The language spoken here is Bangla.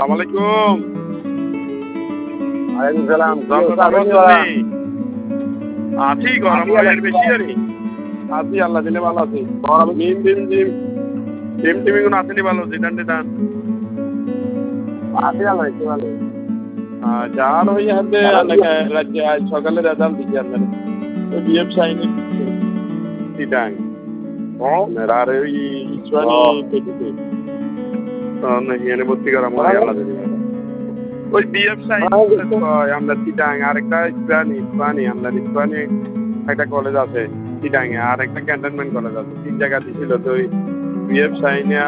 আলাইকুম। ওয়ালাইকুম সালাম। আছি গরম এর বেশি আরে আছি আল্লাহ দিলে ভালো আছি। জিম টিমি কোনো আসেনি ভালো জিটান টিটান আছি ভালো আছি ভালো। যার হয়ে হাতে রাজ্যে আজ সকালে রেজাল্ট দিচ্ছে আপনার ওই বিএফ সাইনি টিটাং আর ওই ইসওয়ানি পেটিতে হিয়ানে ভর্তি করা মনে হয় আল্লাহ দিলে ওই বিএফ সাইন আমরা টিটাং আরেকটা ইসওয়ানি আমরা ইসওয়ানি একটা কলেজ আছে চিটাঙে আর একটা ক্যান্টনমেন্ট কলেজ আছে 3 জায়গা দিছিল তো ওই বিএফ সাইনে